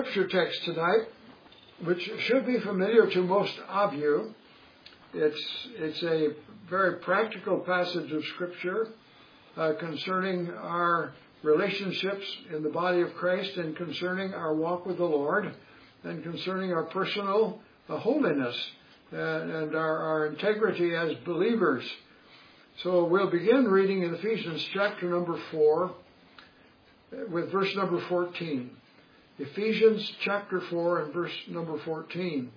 Scripture text tonight, which should be familiar to most of you. It's a very practical passage of Scripture concerning our relationships in the body of Christ and concerning our walk with the Lord and concerning our personal holiness and our integrity as believers. So we'll begin reading in Ephesians chapter number 4 with verse number 14. Ephesians chapter 4 and verse number 14.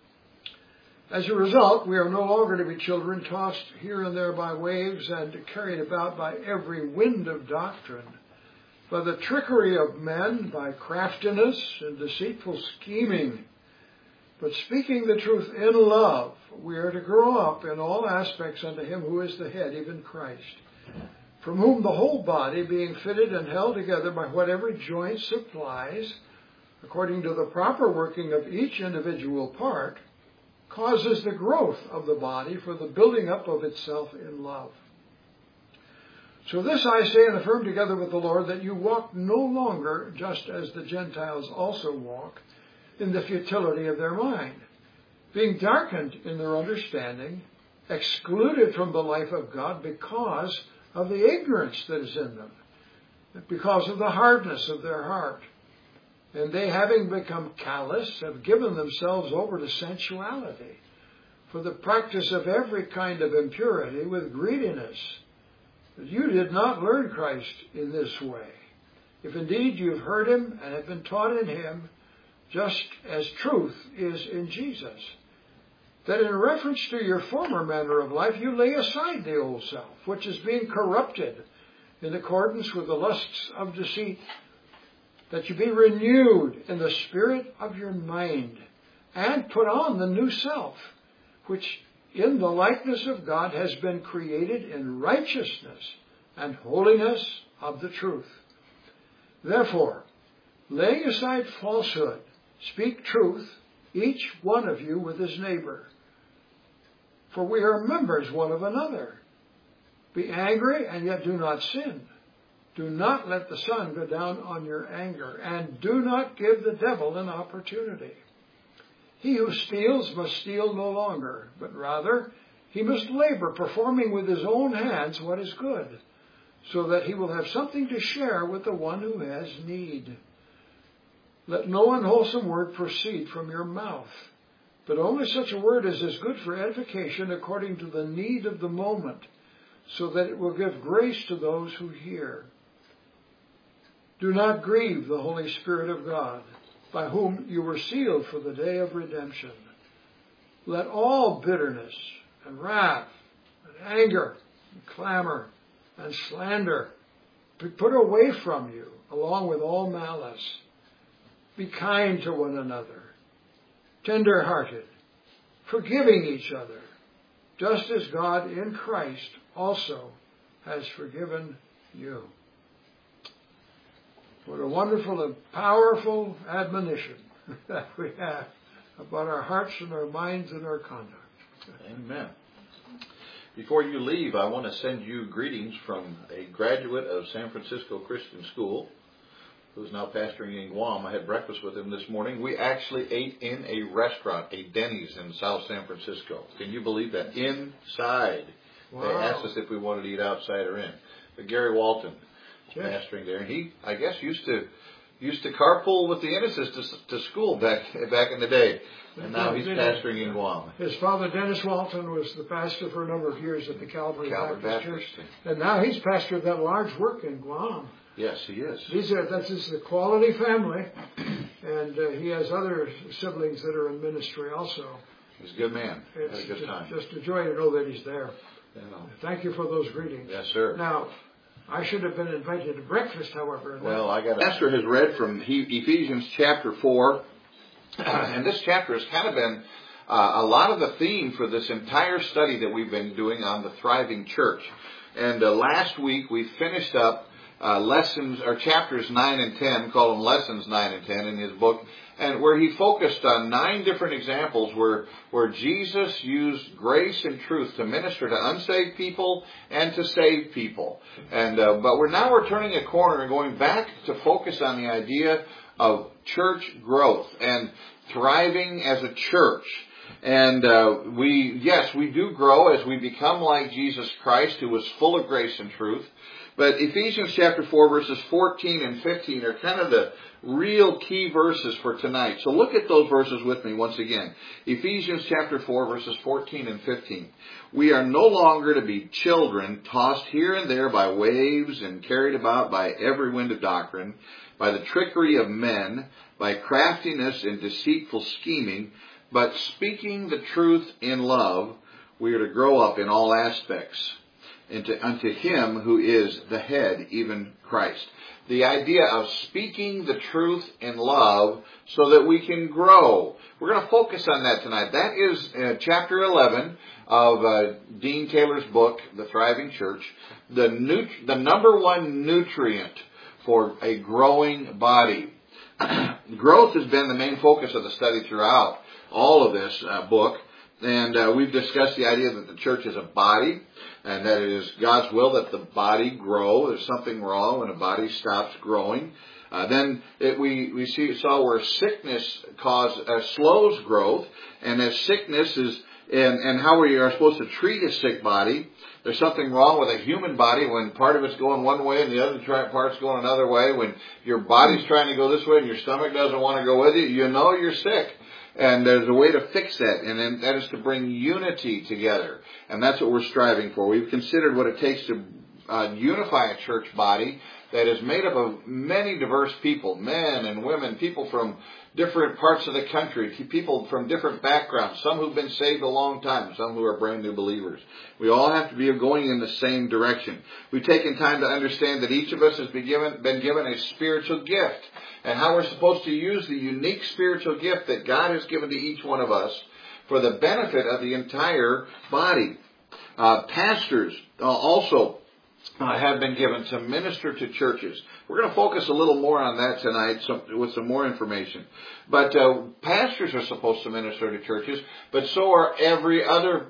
As a result, we are no longer to be children tossed here and there by waves and carried about by every wind of doctrine, by the trickery of men, by craftiness and deceitful scheming. But speaking the truth in love, we are to grow up in all aspects unto Him who is the head, even Christ, from whom the whole body, being fitted and held together by what every joint supplies, according to the proper working of each individual part, causes the growth of the body for the building up of itself in love. So this I say and affirm together with the Lord, that you walk no longer just as the Gentiles also walk, in the futility of their mind, being darkened in their understanding, excluded from the life of God because of the ignorance that is in them, because of the hardness of their heart. And they, having become callous, have given themselves over to sensuality, for the practice of every kind of impurity with greediness. You did not learn Christ in this way, if indeed you've heard Him and have been taught in Him, just as truth is in Jesus, that in reference to your former manner of life you lay aside the old self, which is being corrupted in accordance with the lusts of deceit, that you be renewed in the spirit of your mind, and put on the new self, which in the likeness of God has been created in righteousness and holiness of the truth. Therefore, laying aside falsehood, speak truth, each one of you with his neighbor. For we are members one of another. Be angry and yet do not sin. Do not let the sun go down on your anger, and do not give the devil an opportunity. He who steals must steal no longer, but rather he must labor, performing with his own hands what is good, so that he will have something to share with the one who has need. Let no unwholesome word proceed from your mouth, but only such a word as is good for edification according to the need of the moment, so that it will give grace to those who hear. Do not grieve the Holy Spirit of God, by whom you were sealed for the day of redemption. Let all bitterness and wrath and anger and clamor and slander be put away from you, along with all malice. Be kind to one another, tender-hearted, forgiving each other, just as God in Christ also has forgiven you. What a wonderful and powerful admonition that we have about our hearts and our minds and our conduct. Amen. Before you leave, I want to send you greetings from a graduate of San Francisco Christian School, who's now pastoring in Guam. I had breakfast with him this morning. We actually ate in a restaurant, a Denny's in South San Francisco. Can you believe that? Inside. Wow. They asked us if we wanted to eat outside or in. But Gary Walton, yes, pastoring there, and he, I guess, used to carpool with the Ennises to school back in the day. And now he's pastoring in Guam. His father, Dennis Walton, was the pastor for a number of years at the Calvary Baptist Church. And now he's pastored that large work in Guam. Yes, he is. This is a quality family, and he has other siblings that are in ministry also. He's a good man. Had a good time. Just a joy to know that he's there. Yeah. Thank you for those greetings. Yes, sir. Now, I should have been invited to breakfast, however. Well, Pastor has read from Ephesians chapter 4, and this chapter has kind of been a lot of the theme for this entire study that we've been doing on the thriving church. And last week we finished up chapters 9 and 10, call them lessons 9 and 10 in his book, and where he focused on 9 different examples where Jesus used grace and truth to minister to unsaved people and to saved people. And but we're turning a corner and going back to focus on the idea of church growth and thriving as a church. And we do grow as we become like Jesus Christ, who was full of grace and truth. But Ephesians chapter 4, verses 14 and 15 are kind of the real key verses for tonight. So look at those verses with me once again. Ephesians chapter 4, verses 14 and 15. We are no longer to be children, tossed here and there by waves and carried about by every wind of doctrine, by the trickery of men, by craftiness and deceitful scheming, but speaking the truth in love, we are to grow up in all aspects unto Him who is the head, even Christ. The idea of speaking the truth in love so that we can grow. We're going to focus on that tonight. That is chapter 11 of Dean Taylor's book, The Thriving Church. The number one nutrient for a growing body. Growth has been the main focus of the study throughout all of this book. And we've discussed the idea that the church is a body, and that it is God's will that the body grow. There's something wrong when a body stops growing. Then we saw where sickness slows growth, and as sickness is, and how we are supposed to treat a sick body. There's something wrong with a human body when part of it's going one way and the other part's going another way. When your body's trying to go this way and your stomach doesn't want to go with you, you know you're sick. And there's a way to fix that, and then that is to bring unity together. And that's what we're striving for. We've considered what it takes to unify a church body that is made up of many diverse people, men and women, people from different parts of the country, people from different backgrounds, some who've been saved a long time, some who are brand new believers. We all have to be going in the same direction. We've taken time to understand that each of us has been given a spiritual gift, and how we're supposed to use the unique spiritual gift that God has given to each one of us for the benefit of the entire body. Pastors also have been given to minister to churches. We're going to focus a little more on that tonight with some more information. But pastors are supposed to minister to churches, but so are every other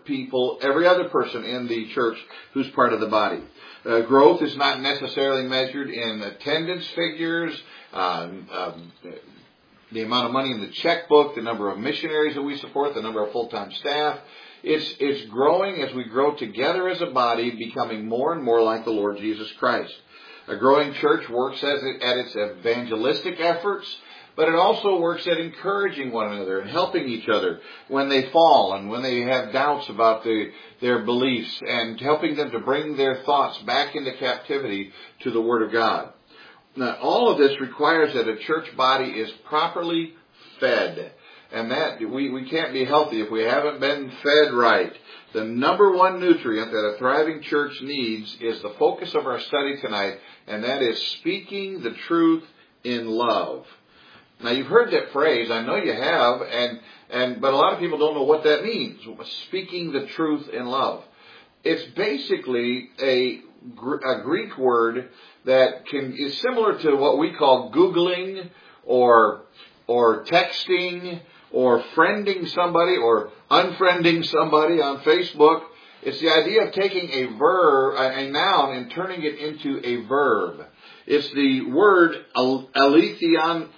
person in the church who's part of the body. Growth is not necessarily measured in attendance figures, the amount of money in the checkbook, the number of missionaries that we support, the number of full-time staff. It's growing as we grow together as a body, becoming more and more like the Lord Jesus Christ. A growing church works at its evangelistic efforts, but it also works at encouraging one another and helping each other when they fall and when they have doubts about their beliefs, and helping them to bring their thoughts back into captivity to the Word of God. Now, all of this requires that a church body is properly fed. And that we can't be healthy if we haven't been fed right. The number one nutrient that a thriving church needs is the focus of our study tonight, and that is speaking the truth in love. Now, you've heard that phrase. I know you have, but a lot of people don't know what that means. Speaking the truth in love. It's basically a Greek word that is similar to what we call Googling or texting, or friending somebody, or unfriending somebody on Facebook. It's the idea of taking a noun, and turning it into a verb. It's the word alethioantes.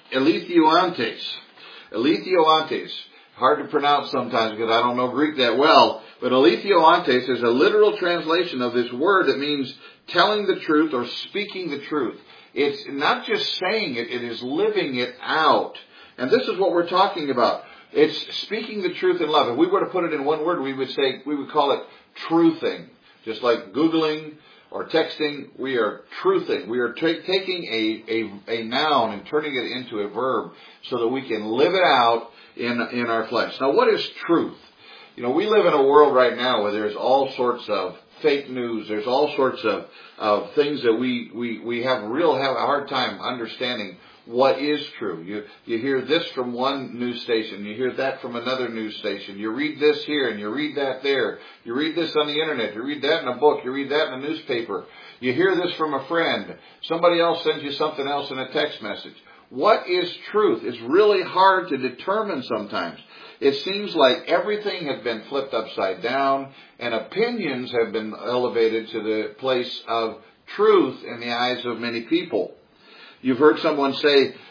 Alethioantes. Hard to pronounce sometimes because I don't know Greek that well. But alethioantes is a literal translation of this word that means telling the truth or speaking the truth. It's not just saying it, it is living it out. And this is what we're talking about. It's speaking the truth in love. If we were to put it in one word, we would call it truthing. Just like Googling or texting, we are truthing. We are taking a noun and turning it into a verb so that we can live it out in our flesh. Now, what is truth? You know, we live in a world right now where there's all sorts of fake news. There's all sorts of things that we have a hard time understanding what is true. You hear this from one news station. You hear that from another news station. You read this here and you read that there. You read this on the internet. You read that in a book. You read that in a newspaper. You hear this from a friend. Somebody else sends you something else in a text message. What is truth? It's really hard to determine sometimes. It seems like everything has been flipped upside down, and opinions have been elevated to the place of truth in the eyes of many people. You've heard someone say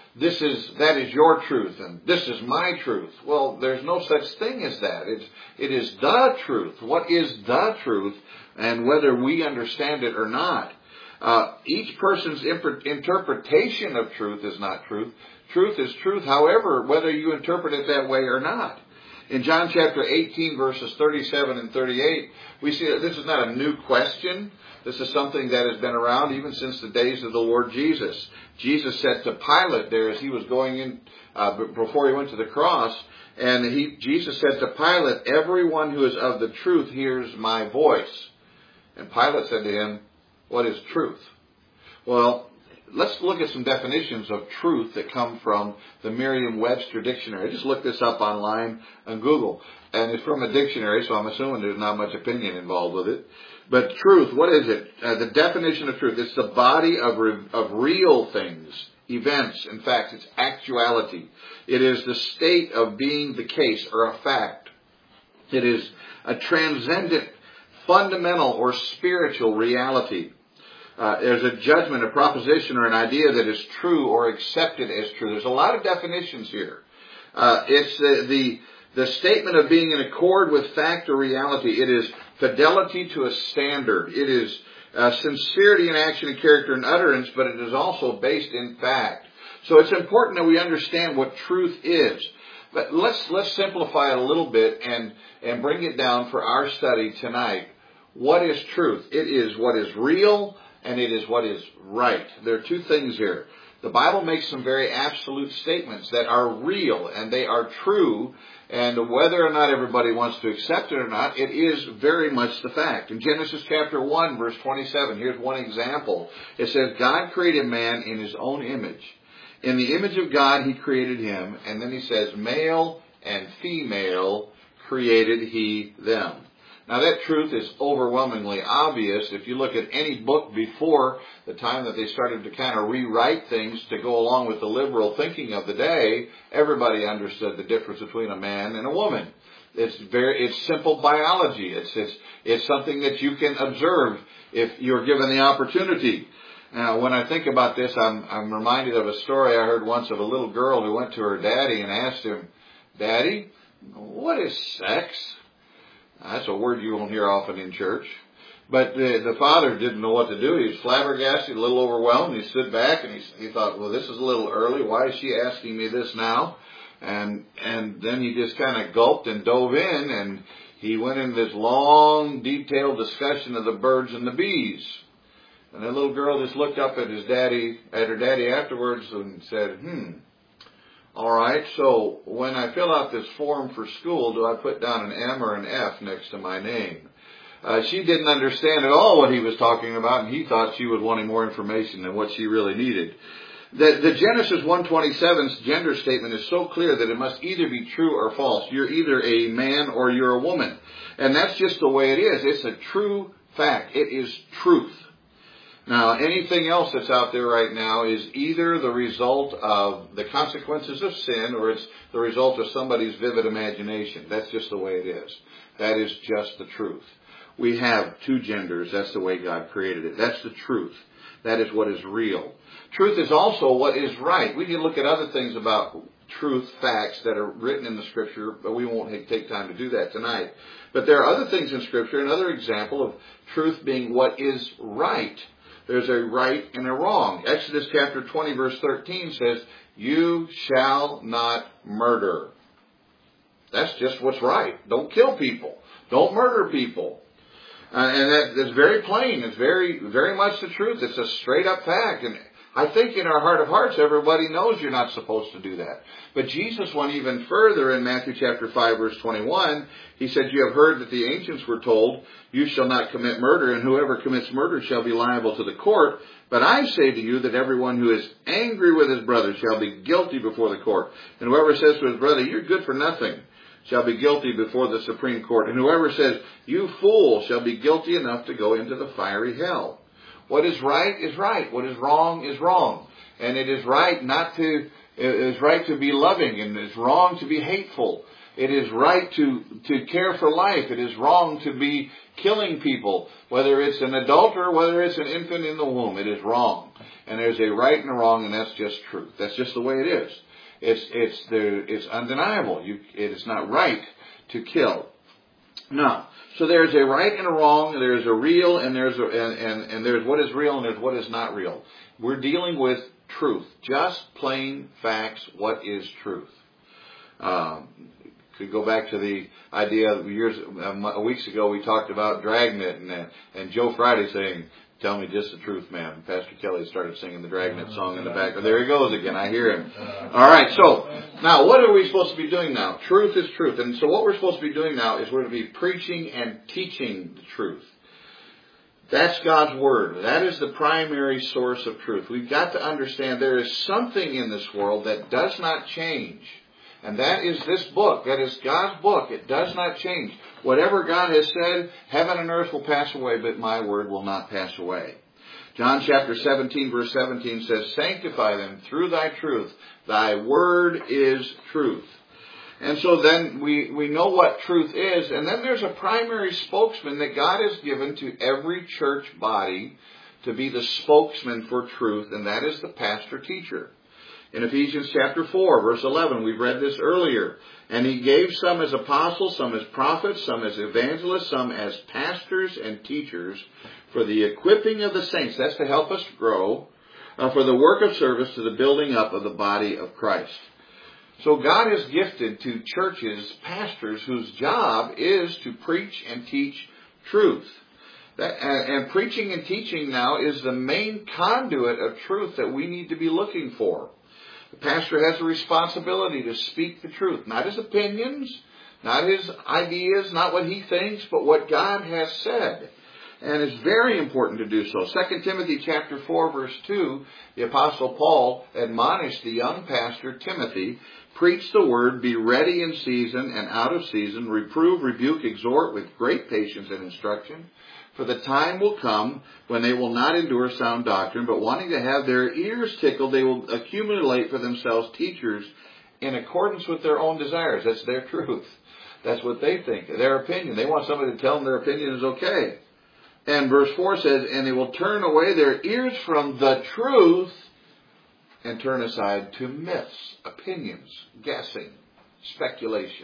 that is your truth and this is my truth. Well, there's no such thing as that. It is the truth. What is the truth, and whether we understand it or not. Each person's interpretation of truth is not truth. Truth is truth, however, whether you interpret it that way or not. In John chapter 18, verses 37 and 38, we see that this is not a new question. This is something that has been around even since the days of the Lord Jesus. Jesus said to Pilate there as he was going in, before he went to the cross, and Jesus said to Pilate, "Everyone who is of the truth hears my voice." And Pilate said to him, "What is truth?" Well, let's look at some definitions of truth that come from the Merriam-Webster dictionary. I just looked this up online on Google, and it's from a dictionary, so I'm assuming there's not much opinion involved with it. But truth, what is it? The definition of truth, it's the body of real things, events. In fact, it's actuality. It is the state of being the case or a fact. It is a transcendent, fundamental, or spiritual reality. There's a judgment, a proposition, or an idea that is true or accepted as true. There's a lot of definitions here. It's the statement of being in accord with fact or reality. It is fidelity to a standard. It is sincerity in action and character and utterance, but it is also based in fact. So it's important that we understand what truth is. But let's simplify it a little bit and bring it down for our study tonight. What is truth? It is what is real, and it is what is right. There are two things here. The Bible makes some very absolute statements that are real and they are true, and whether or not everybody wants to accept it or not, it is very much the fact. In Genesis chapter 1, verse 27, here's one example. It says, God created man in his own image. In the image of God, he created him. And then he says, male and female created he them. Now that truth is overwhelmingly obvious. If you look at any book before the time that they started to kind of rewrite things to go along with the liberal thinking of the day, everybody understood the difference between a man and a woman. It's simple biology. It's something that you can observe if you're given the opportunity. Now, when I think about this, I'm reminded of a story I heard once of a little girl who went to her daddy and asked him, "Daddy, what is sex?" That's a word you won't hear often in church. But the father didn't know what to do. He was flabbergasted, a little overwhelmed. He stood back and he thought, well, this is a little early. Why is she asking me this now? And then he just kind of gulped and dove in, and he went into this long, detailed discussion of the birds and the bees. And the little girl just looked up at her daddy afterwards and said, all right, so when I fill out this form for school, do I put down an M or an F next to my name? She didn't understand at all what he was talking about, and he thought she was wanting more information than what she really needed. The Genesis 1:27's gender statement is so clear that it must either be true or false. You're either a man or you're a woman. And that's just the way it is. It's a true fact. It is truth. Now, anything else that's out there right now is either the result of the consequences of sin, or it's the result of somebody's vivid imagination. That's just the way it is. That is just the truth. We have two genders. That's the way God created it. That's the truth. That is what is real. Truth is also what is right. We can look at other things about truth, facts that are written in the Scripture, but we won't take time to do that tonight. But there are other things in Scripture. Another example of truth being what is right. There's a right and a wrong. Exodus chapter 20, verse 13 says, you shall not murder. That's just what's right. Don't kill people. Don't murder people. And that's very plain. It's very, very much the truth. It's a straight up fact. And I think in our heart of hearts, everybody knows you're not supposed to do that. But Jesus went even further in Matthew chapter 5, verse 21. He said, you have heard that the ancients were told, you shall not commit murder, and whoever commits murder shall be liable to the court. But I say to you that everyone who is angry with his brother shall be guilty before the court. And whoever says to his brother, you're good for nothing, shall be guilty before the Supreme Court. And whoever says, you fool, shall be guilty enough to go into the fiery hell. What is right is right. What is wrong is wrong. And it is right not to It is right to be loving, and it's wrong to be hateful. It is right to care for life. It is wrong to be killing people, whether it's an adult or whether it's an infant in the womb. It is wrong. And there's a right and a wrong, and that's just truth. That's just the way it is. It's undeniable. It is not right to kill. No. So there's a right and a wrong, there's a real, and there's what is real and there's what is not real. We're dealing with truth. Just plain facts, what is truth. Could go back to the idea of weeks ago we talked about Dragnet and Joe Friday saying, "Tell me just the truth, man." Pastor Kelly started singing the Dragnet song in the back. Oh, there he goes again. I hear him. All right. So now, what are we supposed to be doing now? Truth is truth. And so what we're supposed to be doing now is we're to be preaching and teaching the truth. That's God's Word. That is the primary source of truth. We've got to understand there is something in this world that does not change. And that is this book. That is God's book. It does not change. Whatever God has said, heaven and earth will pass away, but my word will not pass away. John chapter 17, verse 17 says, "Sanctify them through thy truth. Thy word is truth." And so then we know what truth is. And then there's a primary spokesman that God has given to every church body to be the spokesman for truth, and that is the pastor-teacher. In Ephesians chapter 4, verse 11, we've read this earlier. "And he gave some as apostles, some as prophets, some as evangelists, some as pastors and teachers for the equipping of the saints." That's to help us grow, for the work of service to the building up of the body of Christ. So God has gifted to churches pastors whose job is to preach and teach truth. And preaching and teaching now is the main conduit of truth that we need to be looking for. The pastor has a responsibility to speak the truth, not his opinions, not his ideas, not what he thinks, but what God has said. And it's very important to do so. 2 Timothy chapter 4, verse 2, the Apostle Paul admonished the young pastor Timothy, "Preach the word, be ready in season and out of season, reprove, rebuke, exhort with great patience and instruction. For the time will come when they will not endure sound doctrine, but wanting to have their ears tickled, they will accumulate for themselves teachers in accordance with their own desires." That's their truth. That's what they think, their opinion. They want somebody to tell them their opinion is okay. And verse 4 says, "And they will turn away their ears from the truth and turn aside to myths," opinions, guessing, speculation.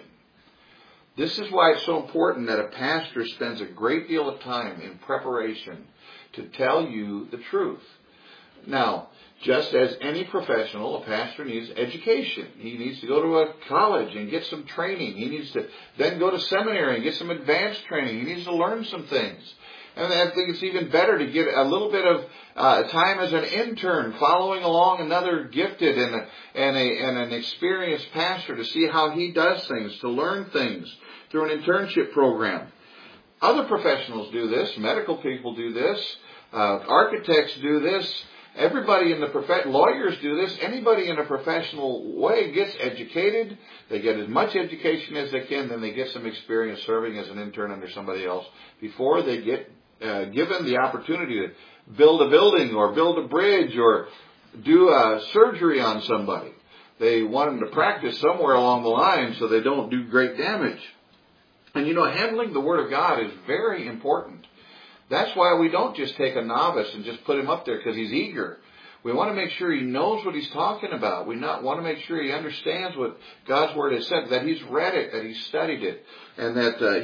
This is why it's so important that a pastor spends a great deal of time in preparation to tell you the truth. Now, just as any professional, a pastor needs education. He needs to go to a college and get some training. He needs to then go to seminary and get some advanced training. He needs to learn some things. And I think it's even better to get a little bit of time as an intern, following along another gifted and an experienced pastor to see how he does things, to learn things through an internship program. Other professionals do this. Medical people do this. Architects do this. Everybody in the lawyers do this. Anybody in a professional way gets educated. They get as much education as they can, then they get some experience serving as an intern under somebody else before they get given the opportunity to build a building or build a bridge or do a surgery on somebody. They want them to practice somewhere along the line so they don't do great damage. And handling the Word of God is very important. That's why we don't just take a novice and just put him up there because he's eager. We want to make sure he knows what he's talking about. We want to make sure he understands what God's Word has said, that he's read it, that he's studied it, and that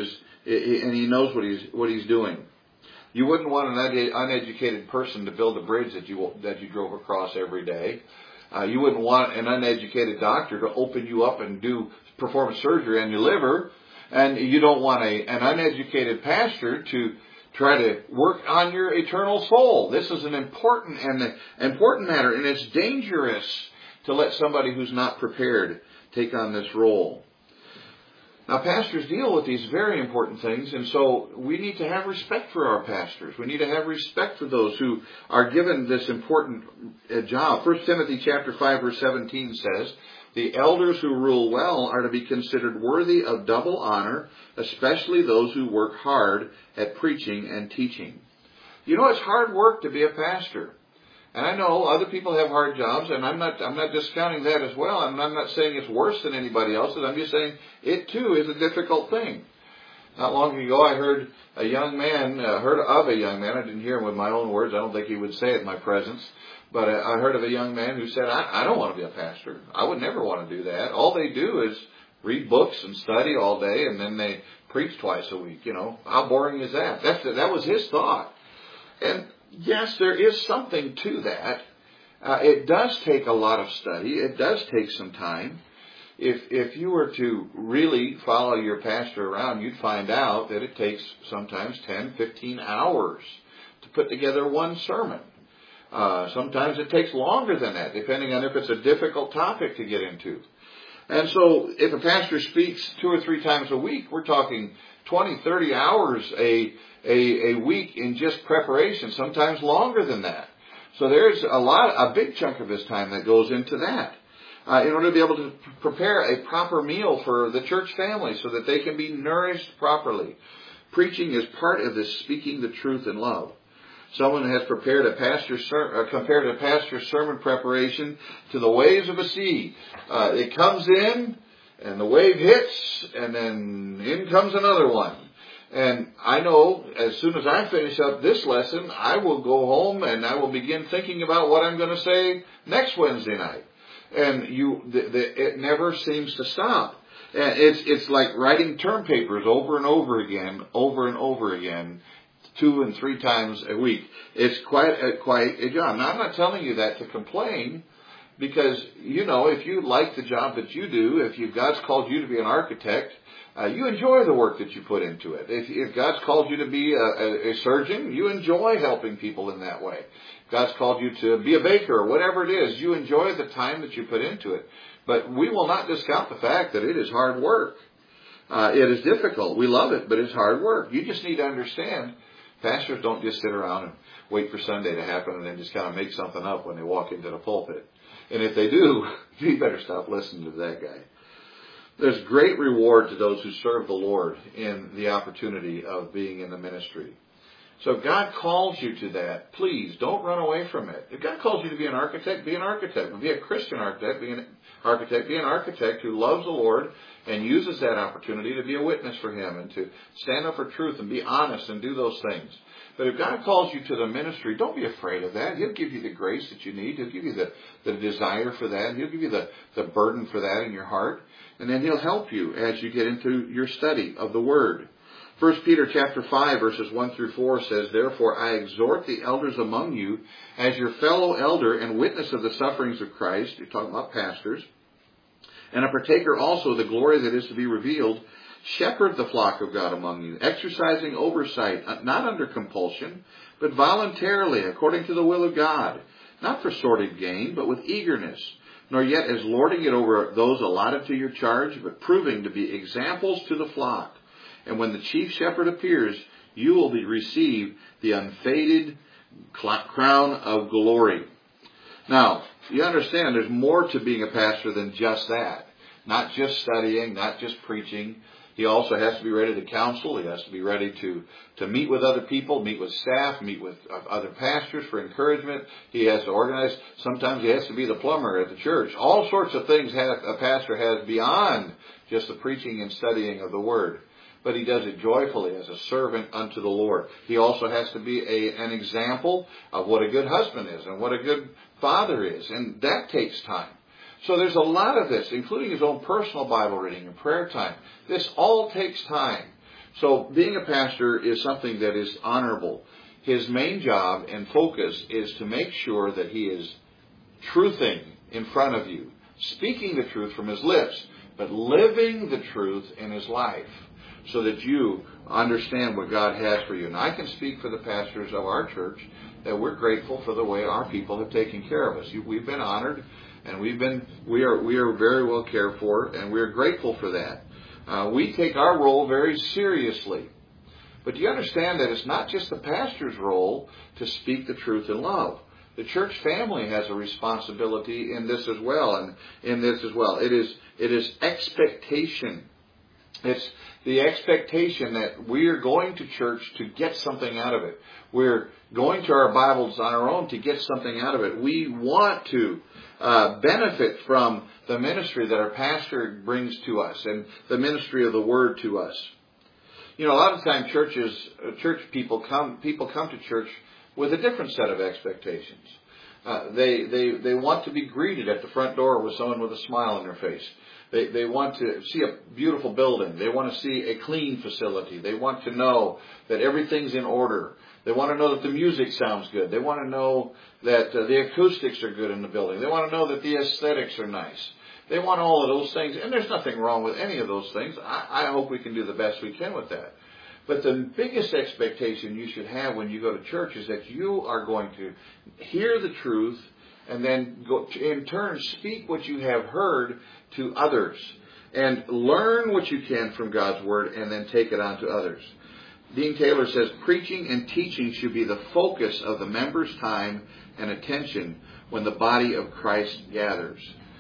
he knows what he's doing. You wouldn't want an uneducated person to build a bridge that you drove across every day. You wouldn't want an uneducated doctor to open you up and perform surgery on your liver. And you don't want an uneducated pastor to try to work on your eternal soul. This is an important matter, and it's dangerous to let somebody who's not prepared take on this role. Now, pastors deal with these very important things, and so we need to have respect for our pastors. We need to have respect for those who are given this important job. 1 Timothy chapter 5, verse 17 says, "The elders who rule well are to be considered worthy of double honor, especially those who work hard at preaching and teaching." It's hard work to be a pastor. And I know other people have hard jobs, and I'm not discounting that as well. I'm not saying it's worse than anybody else's. I'm just saying it too is a difficult thing. Not long ago, I heard of a young man. I didn't hear him with my own words. I don't think he would say it in my presence. But I heard of a young man who said, I don't want to be a pastor. I would never want to do that. All they do is read books and study all day, and then they preach twice a week. How boring is that? That was his thought. And yes, there is something to that. It does take a lot of study. It does take some time. If you were to really follow your pastor around, you'd find out that it takes sometimes 10, 15 hours to put together one sermon. Sometimes it takes longer than that, depending on if it's a difficult topic to get into. And so if a pastor speaks 2 or 3 times a week, we're talking 20, 30 hours a week in just preparation, sometimes longer than that. So there's a big chunk of his time that goes into that. In order to be able to prepare a proper meal for the church family so that they can be nourished properly. Preaching is part of this speaking the truth in love. Someone has compared a pastor's sermon preparation to the waves of a sea. It comes in, and the wave hits, and then in comes another one. And I know as soon as I finish up this lesson, I will go home and I will begin thinking about what I'm going to say next Wednesday night. And it never seems to stop. And it's like writing term papers over and over again, 2 and 3 times a week. It's quite a job. Now, I'm not telling you that to complain, because, if you like the job that you do, if God's called you to be an architect, you enjoy the work that you put into it. If God's called you to be a surgeon, you enjoy helping people in that way. If God's called you to be a baker or whatever it is, you enjoy the time that you put into it. But we will not discount the fact that it is hard work. It is difficult. We love it, but it's hard work. You just need to understand, pastors don't just sit around and wait for Sunday to happen and then just kind of make something up when they walk into the pulpit. And if they do, you better stop listening to that guy. There's great reward to those who serve the Lord in the opportunity of being in the ministry. So if God calls you to that, please don't run away from it. If God calls you to be an architect, be an architect. Be a Christian architect, be an architect who loves the Lord and uses that opportunity to be a witness for Him and to stand up for truth and be honest and do those things. But if God calls you to the ministry, don't be afraid of that. He'll give you the grace that you need. He'll give you the desire for that. He'll give you the burden for that in your heart. And then He'll help you as you get into your study of the Word. 1 Peter chapter 5, verses 1 through 4 says, "Therefore I exhort the elders among you, as your fellow elder and witness of the sufferings of Christ," you're talking about pastors, "and a partaker also of the glory that is to be revealed, shepherd the flock of God among you, exercising oversight, not under compulsion, but voluntarily, according to the will of God, not for sordid gain, but with eagerness, nor yet as lording it over those allotted to your charge, but proving to be examples to the flock. And when the chief shepherd appears, you will receive the unfaded crown of glory." Now, you understand there's more to being a pastor than just that. Not just studying, not just preaching. He also has to be ready to counsel. He has to be ready to meet with other people, meet with staff, meet with other pastors for encouragement. He has to organize. Sometimes he has to be the plumber at the church. All sorts of things a pastor has beyond just the preaching and studying of the Word. But he does it joyfully as a servant unto the Lord. He also has to be an example of what a good husband is and what a good father is. And that takes time. So there's a lot of this, including his own personal Bible reading and prayer time. This all takes time. So being a pastor is something that is honorable. His main job and focus is to make sure that he is truthing in front of you, speaking the truth from his lips, but living the truth in his life, so that you understand what God has for you. And I can speak for the pastors of our church that we're grateful for the way our people have taken care of us. We've been honored, and we are very well cared for, and we're grateful for that. We take our role very seriously. But do you understand that it's not just the pastor's role to speak the truth in love? The church family has a responsibility in this as well, and in this as well. It is expectation It's the expectation that we are going to church to get something out of it. We're going to our Bibles on our own to get something out of it. We want to benefit from the ministry that our pastor brings to us and the ministry of the Word to us. You know, a lot of times people come to church with a different set of expectations. They want to be greeted at the front door with someone with a smile on their face. They want to see a beautiful building. They want to see a clean facility. They want to know that everything's in order. They want to know that the music sounds good. They want to know that the acoustics are good in the building. They want to know that the aesthetics are nice. They want all of those things, and there's nothing wrong with any of those things. I hope we can do the best we can with that. But the biggest expectation you should have when you go to church is that you are going to hear the truth and then in turn speak what you have heard to others and learn what you can from God's Word and then take it on to others. Dean Taylor says, preaching and teaching should be the focus of the members' time and attention when the body of Christ gathers.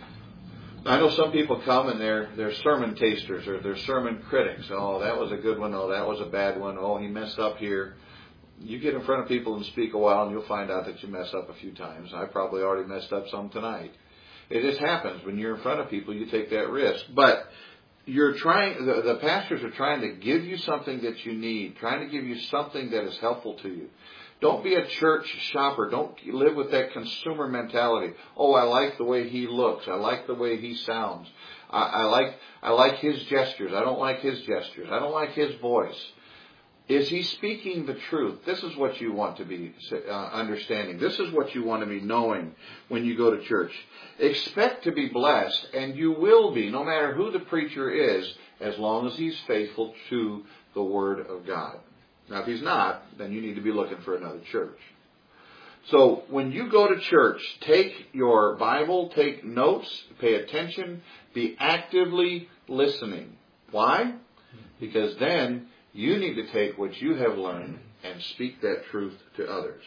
I know some people come and they're sermon tasters or they're sermon critics. Oh, that was a good one. Oh, that was a bad one. Oh, he messed up here. You get in front of people and speak a while and you'll find out that you mess up a few times. I probably already messed up some tonight. It just happens. When you're in front of people, you take that risk. But the pastors are trying to give you something that you need, trying to give you something that is helpful to you. Don't be a church shopper. Don't live with that consumer mentality. Oh, I like the way he looks. I like the way he sounds. I like his gestures. I don't like his gestures. I don't like his voice. Is he speaking the truth? This is what you want to be understanding. This is what you want to be knowing when you go to church. Expect to be blessed, and you will be, no matter who the preacher is, as long as he's faithful to the Word of God. Now, if he's not, then you need to be looking for another church. So, when you go to church, take your Bible, take notes, pay attention, be actively listening. Why? Because then you need to take what you have learned and speak that truth to others.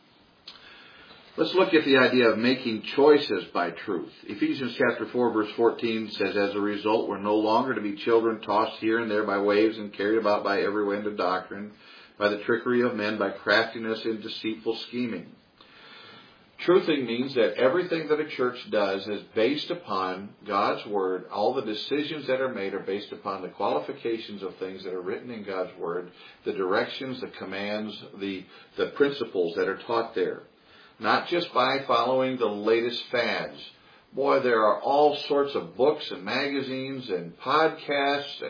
Let's look at the idea of making choices by truth. Ephesians chapter 4, verse 14 says, as a result, we're no longer to be children tossed here and there by waves and carried about by every wind of doctrine, by the trickery of men, by craftiness and deceitful scheming. Truthing means that everything that a church does is based upon God's Word. All the decisions that are made are based upon the qualifications of things that are written in God's Word, the directions, the commands, the principles that are taught there. Not just by following the latest fads. Boy, there are all sorts of books and magazines and podcasts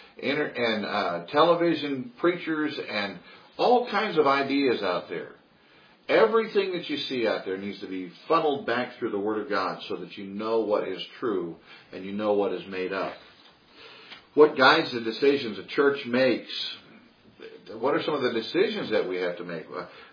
and television preachers and all kinds of ideas out there. Everything that you see out there needs to be funneled back through the Word of God so that you know what is true and you know what is made up. What guides the decisions a church makes? What are some of the decisions that we have to make?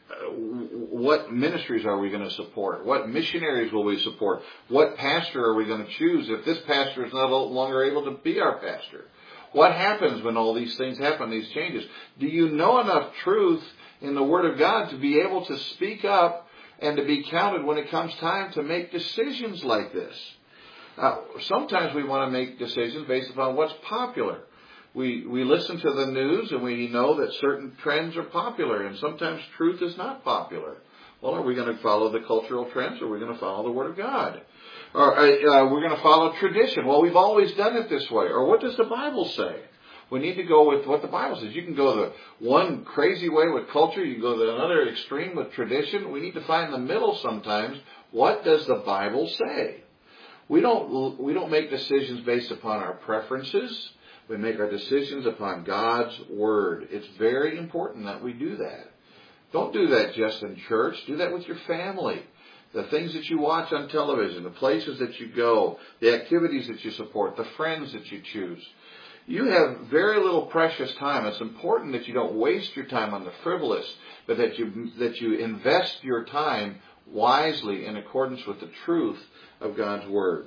What ministries are we going to support? What missionaries will we support? What pastor are we going to choose if this pastor is no longer able to be our pastor? What happens when all these things happen, these changes? Do you know enough truth in the Word of God to be able to speak up and to be counted when it comes time to make decisions like this? Sometimes we want to make decisions based upon what's popular. We listen to the news and we know that certain trends are popular, and sometimes truth is not popular. Well, are we going to follow the cultural trends, or are we going to follow the Word of God? Or we're going to follow tradition. Well, we've always done it this way. Or what does the Bible say? We need to go with what the Bible says. You can go the one crazy way with culture. You can go the another extreme with tradition. We need to find the middle sometimes. What does the Bible say? We don't make decisions based upon our preferences. We make our decisions upon God's Word. It's very important that we do that. Don't do that just in church. Do that with your family. The things that you watch on television, the places that you go, the activities that you support, the friends that you choose. You have very little precious time. It's important that you don't waste your time on the frivolous, but that you invest your time wisely in accordance with the truth of God's Word.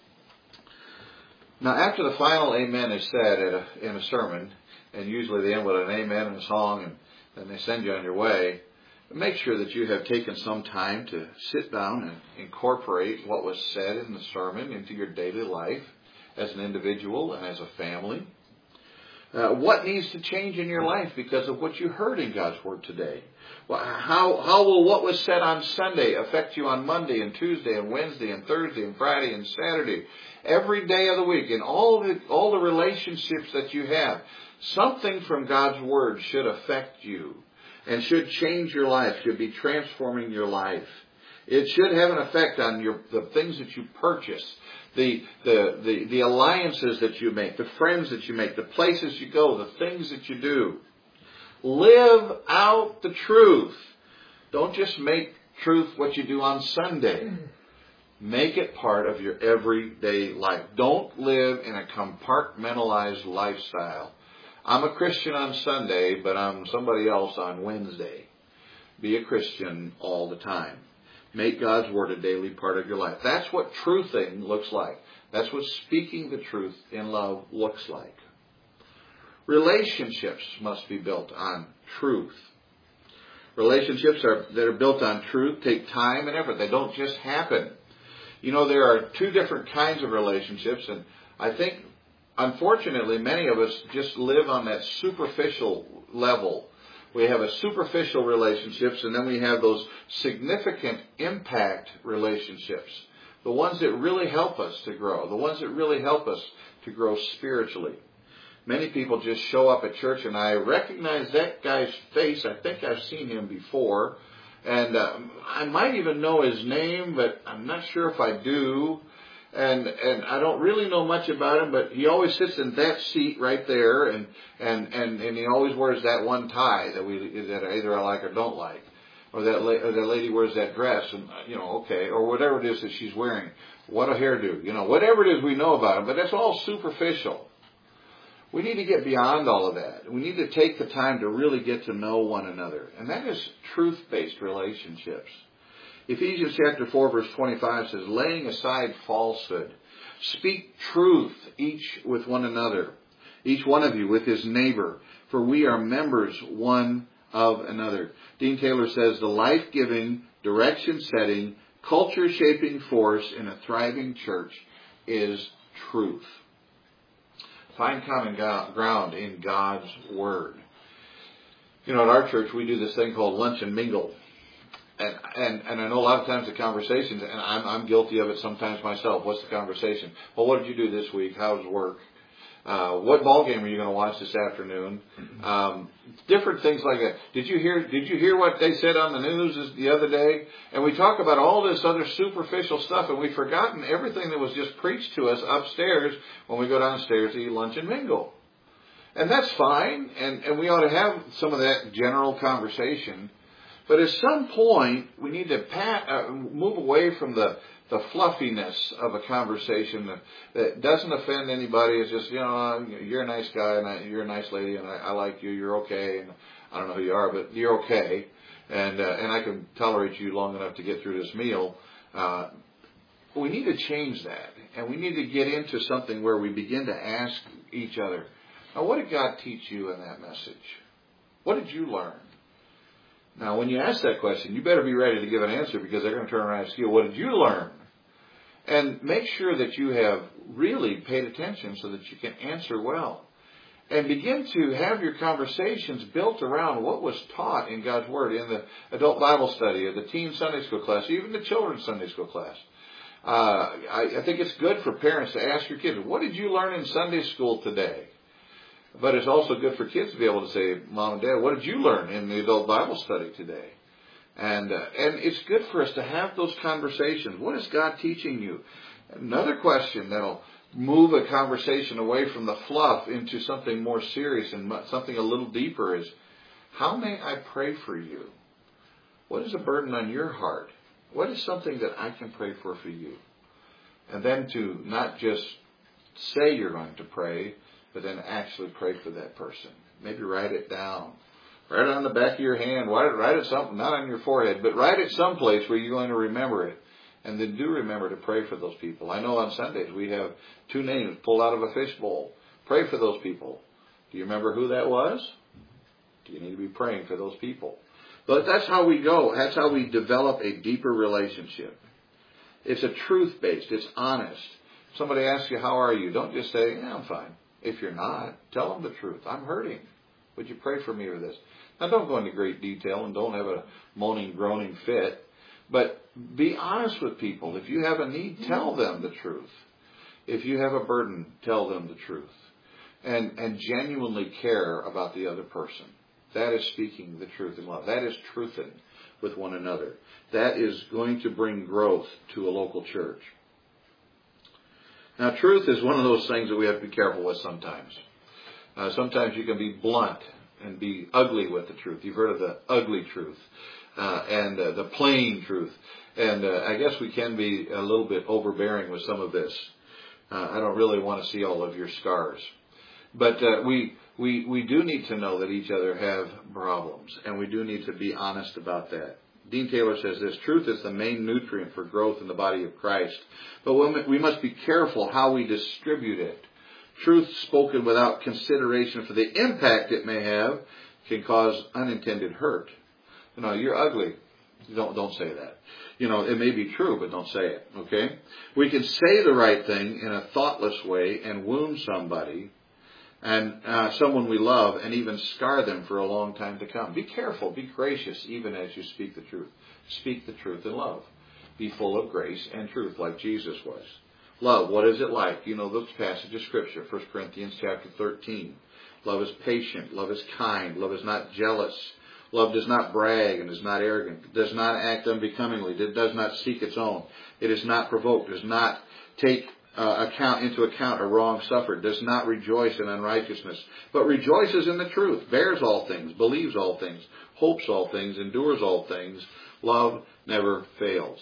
Now, after the final amen is said in a sermon, and usually they end with an amen and a song, and then they send you on your way, make sure that you have taken some time to sit down and incorporate what was said in the sermon into your daily life as an individual and as a family. What needs to change in your life because of what you heard in God's Word today? Well, how will what was said on Sunday affect you on Monday and Tuesday and Wednesday and Thursday and Friday and Saturday? Every day of the week, in all the relationships that you have, something from God's Word should affect you and should change your life, should be transforming your life. It should have an effect on the things that you purchase, the alliances that you make, the friends that you make, the places you go, the things that you do. Live out the truth. Don't just make truth what you do on Sunday. Make it part of your everyday life. Don't live in a compartmentalized lifestyle. I'm a Christian on Sunday, but I'm somebody else on Wednesday. Be a Christian all the time. Make God's Word a daily part of your life. That's what truthing looks like. That's what speaking the truth in love looks like. Relationships must be built on truth. Relationships that are built on truth take time and effort. They don't just happen. You know, there are two different kinds of relationships, and I think, unfortunately, many of us just live on that superficial level. We have a superficial relationships, and then we have those significant impact relationships. The ones that really help us to grow. The ones that really help us to grow spiritually. Many people just show up at church, and I recognize that guy's face. I think I've seen him before. And I might even know his name, but I'm not sure if I do. And I don't really know much about him, but he always sits in that seat right there, and he always wears that one tie that either I like or don't like, or that lady wears that dress, and okay, or whatever it is that she's wearing. What a hairdo, whatever it is we know about him, but that's all superficial. We need to get beyond all of that. We need to take the time to really get to know one another, and that is truth-based relationships. Ephesians chapter 4 verse 25 says, laying aside falsehood, speak truth each with one another, each one of you with his neighbor, for we are members one of another. Dean Taylor says, the life-giving, direction-setting, culture-shaping force in a thriving church is truth. Find common ground in God's Word. At our church we do this thing called lunch and mingle. And I know a lot of times the conversations, and I'm guilty of it sometimes myself. What's the conversation? Well, what did you do this week? How's work? What ball game are you going to watch this afternoon? Different things like that. Did you hear what they said on the news the other day? And we talk about all this other superficial stuff, and we've forgotten everything that was just preached to us upstairs when we go downstairs to eat lunch and mingle. And that's fine, and we ought to have some of that general conversation. But at some point, we need to move away from the fluffiness of a conversation that doesn't offend anybody. It's just, you're a nice guy and you're a nice lady and I like you. You're okay. And I don't know who you are, but you're okay. And I can tolerate you long enough to get through this meal. We need to change that. And we need to get into something where we begin to ask each other, now, what did God teach you in that message? What did you learn? Now, when you ask that question, you better be ready to give an answer because they're going to turn around and ask you, what did you learn? And make sure that you have really paid attention so that you can answer well. And begin to have your conversations built around what was taught in God's Word in the adult Bible study, or the teen Sunday school class, even the children's Sunday school class. I think it's good for parents to ask your kids, what did you learn in Sunday school today? But it's also good for kids to be able to say, Mom and Dad, what did you learn in the adult Bible study today? And it's good for us to have those conversations. What is God teaching you? Another question that'll move a conversation away from the fluff into something more serious and something a little deeper is, how may I pray for you? What is a burden on your heart? What is something that I can pray for you? And then to not just say you're going to pray, but then actually pray for that person. Maybe write it down. Write it on the back of your hand. Write it something, not on your forehead, but write it someplace where you're going to remember it. And then do remember to pray for those people. I know on Sundays we have 2 names pulled out of a fishbowl. Pray for those people. Do you remember who that was? Do you need to be praying for those people? But that's how we go. That's how we develop a deeper relationship. It's a truth-based. It's honest. Somebody asks you, how are you? Don't just say, yeah, I'm fine. If you're not, tell them the truth. I'm hurting. Would you pray for me or this? Now, don't go into great detail and don't have a moaning, groaning fit. But be honest with people. If you have a need, tell them the truth. If you have a burden, tell them the truth. And genuinely care about the other person. That is speaking the truth in love. That is truthing with one another. That is going to bring growth to a local church. Now, truth is one of those things that we have to be careful with sometimes. Sometimes you can be blunt and be ugly with the truth. You've heard of the ugly truth and the plain truth. And I guess we can be a little bit overbearing with some of this. I don't really want to see all of your scars. But we do need to know that each other have problems. And we do need to be honest about that. Dean Taylor says this: truth is the main nutrient for growth in the body of Christ. But we must be careful how we distribute it. Truth spoken without consideration for the impact it may have can cause unintended hurt. You're ugly. Don't say that. It may be true, but don't say it. Okay? We can say the right thing in a thoughtless way and wound somebody and someone we love, and even scar them for a long time to come. Be careful. Be gracious, even as you speak the truth. Speak the truth in love. Be full of grace and truth, like Jesus was. Love, what is it like? This passage of Scripture, 1 Corinthians chapter 13. Love is patient. Love is kind. Love is not jealous. Love does not brag and is not arrogant. It does not act unbecomingly. It does not seek its own. It is not provoked. Does not take into account a wrong suffered. Does not rejoice in unrighteousness, but rejoices in the truth. Bears all things. Believes all things. Hopes all things. Endures all things. Love never fails.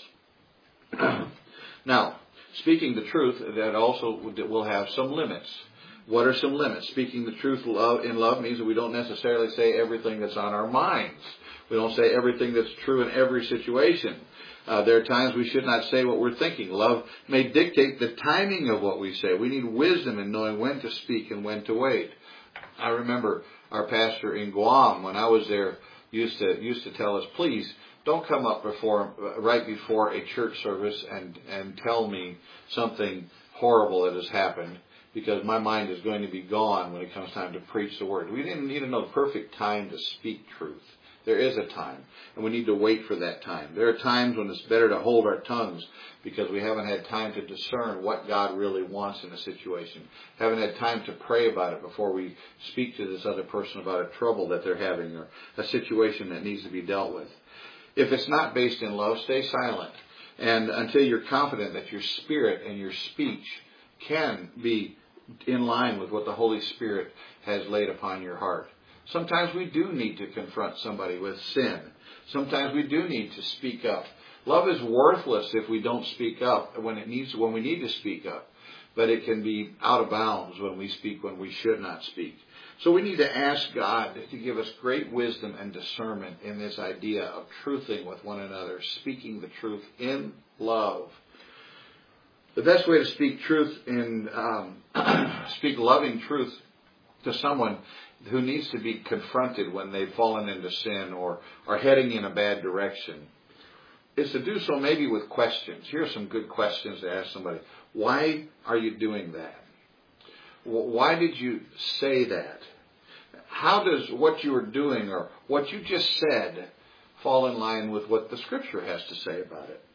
Now, speaking the truth, that also will have some limits. What are some limits? Speaking the truth in love means that we don't necessarily say everything that's on our minds. We don't say everything that's true in every situation. There are times we should not say what we're thinking. Love may dictate the timing of what we say. We need wisdom in knowing when to speak and when to wait. I remember our pastor in Guam, when I was there, used to tell us, please, don't come up right before a church service and tell me something horrible that has happened, because my mind is going to be gone when it comes time to preach the word. We didn't need to know the perfect time to speak truth. There is a time, and we need to wait for that time. There are times when it's better to hold our tongues because we haven't had time to discern what God really wants in a situation. Haven't had time to pray about it before we speak to this other person about a trouble that they're having or a situation that needs to be dealt with. If it's not based in love, stay silent. And until you're confident that your spirit and your speech can be in line with what the Holy Spirit has laid upon your heart. Sometimes we do need to confront somebody with sin. Sometimes we do need to speak up. Love is worthless if we don't speak up when we need to speak up. But it can be out of bounds when we speak when we should not speak. So we need to ask God to give us great wisdom and discernment in this idea of truthing with one another, speaking the truth in love. The best way to speak truth speak loving truth to someone who needs to be confronted when they've fallen into sin or are heading in a bad direction is to do so maybe with questions. Here are some good questions to ask somebody. Why are you doing that? Why did you say that? How does what you are doing or what you just said fall in line with what the Scripture has to say about it?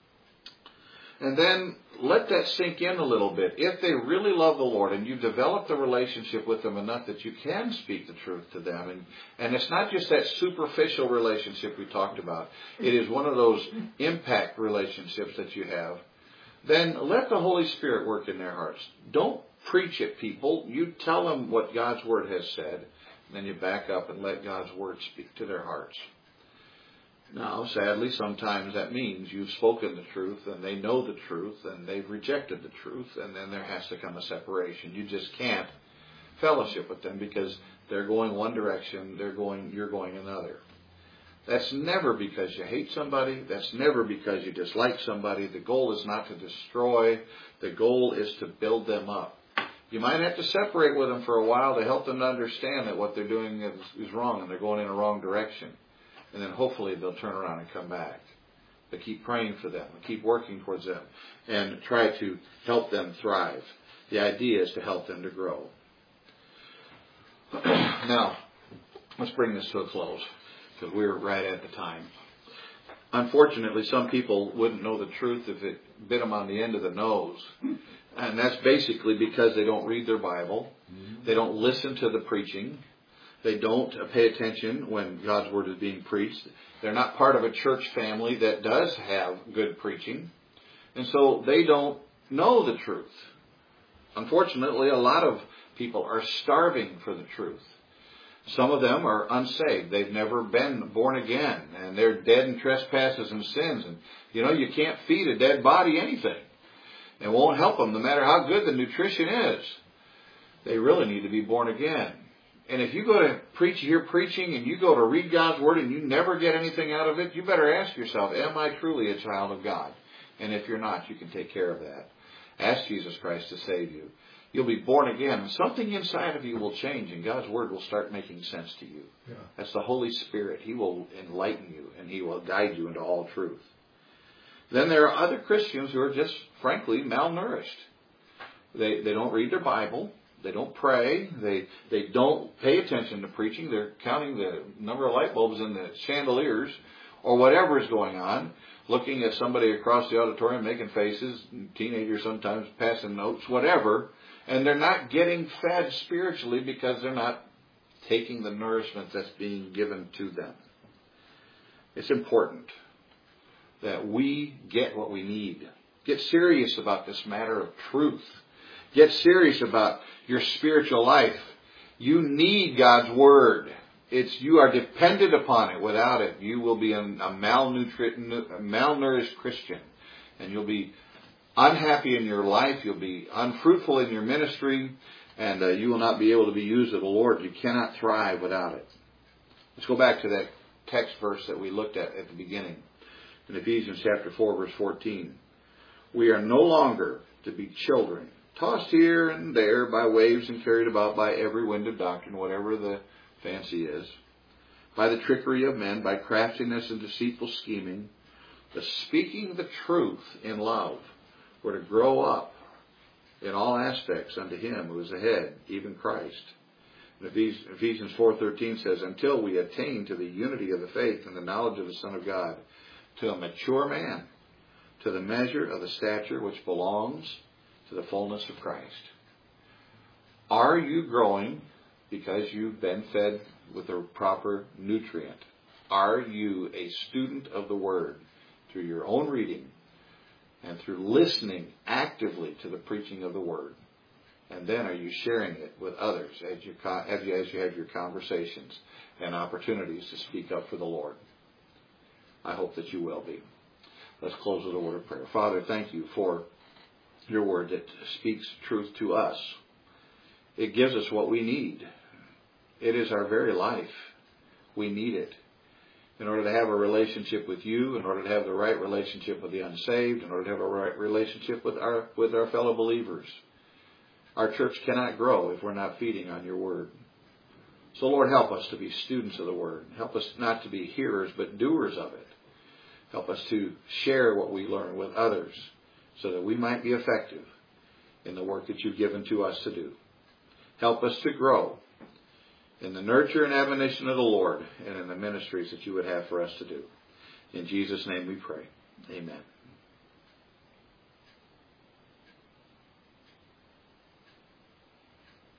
And then let that sink in a little bit. If they really love the Lord and you've developed a relationship with them enough that you can speak the truth to them, and it's not just that superficial relationship we talked about, it is one of those impact relationships that you have, then let the Holy Spirit work in their hearts. Don't preach at people. You tell them what God's Word has said, and then you back up and let God's Word speak to their hearts. Now, sadly, sometimes that means you've spoken the truth and they know the truth and they've rejected the truth, and then there has to come a separation. You just can't fellowship with them because they're going one direction, you're going another. That's never because you hate somebody. That's never because you dislike somebody. The goal is not to destroy. The goal is to build them up. You might have to separate with them for a while to help them to understand that what they're doing is wrong and they're going in a wrong direction. And then hopefully they'll turn around and come back. But keep praying for them. Keep working towards them. And try to help them thrive. The idea is to help them to grow. Now, let's bring this to a close, because we're right at the time. Unfortunately, some people wouldn't know the truth if it bit them on the end of the nose. And that's basically because they don't read their Bible. They don't listen to the preaching. They don't pay attention when God's Word is being preached. They're not part of a church family that does have good preaching. And so they don't know the truth. Unfortunately, a lot of people are starving for the truth. Some of them are unsaved. They've never been born again. And they're dead in trespasses and sins. And, you can't feed a dead body anything. It won't help them no matter how good the nutrition is. They really need to be born again. And if you go to hear preaching and you go to read God's Word and you never get anything out of it, you better ask yourself, am I truly a child of God? And if you're not, you can take care of that. Ask Jesus Christ to save you. You'll be born again. Something inside of you will change and God's Word will start making sense to you. Yeah. That's the Holy Spirit. He will enlighten you and He will guide you into all truth. Then there are other Christians who are just, frankly, malnourished. They don't read their Bible. They don't pray. They don't pay attention to preaching. They're counting the number of light bulbs in the chandeliers or whatever is going on, looking at somebody across the auditorium making faces, teenagers sometimes passing notes, whatever, and they're not getting fed spiritually because they're not taking the nourishment that's being given to them. It's important that we get what we need. Get serious about this matter of truth. Get serious about your spiritual life. You need God's Word. You are dependent upon it. Without it, you will be a malnourished Christian. And you'll be unhappy in your life. You'll be unfruitful in your ministry. And you will not be able to be used of the Lord. You cannot thrive without it. Let's go back to that text verse that we looked at the beginning. In Ephesians chapter 4, verse 14. We are no longer to be children, tossed here and there by waves and carried about by every wind of doctrine, whatever the fancy is, by the trickery of men, by craftiness and deceitful scheming, but speaking the truth in love. We're to grow up in all aspects unto Him who is the head, even Christ. And Ephesians 4:13 says, until we attain to the unity of the faith and the knowledge of the Son of God, to a mature man, to the measure of the stature which belongs to the fullness of Christ. Are you growing because you've been fed with a proper nutrient? Are you a student of the Word through your own reading and through listening actively to the preaching of the Word? And then are you sharing it with others as you have your conversations and opportunities to speak up for the Lord? I hope that you will be. Let's close with a word of prayer. Father, thank you for your Word that speaks truth to us. It gives us what we need. It is our very life. We need it in order to have a relationship with you, in order to have the right relationship with the unsaved, in order to have a right relationship with our fellow believers. Our church cannot grow if we're not feeding on your Word. So, Lord, help us to be students of the Word. Help us not to be hearers, but doers of it. Help us to share what we learn with others so that we might be effective in the work that you've given to us to do. Help us to grow in the nurture and admonition of the Lord and in the ministries that you would have for us to do. In Jesus' name we pray. Amen.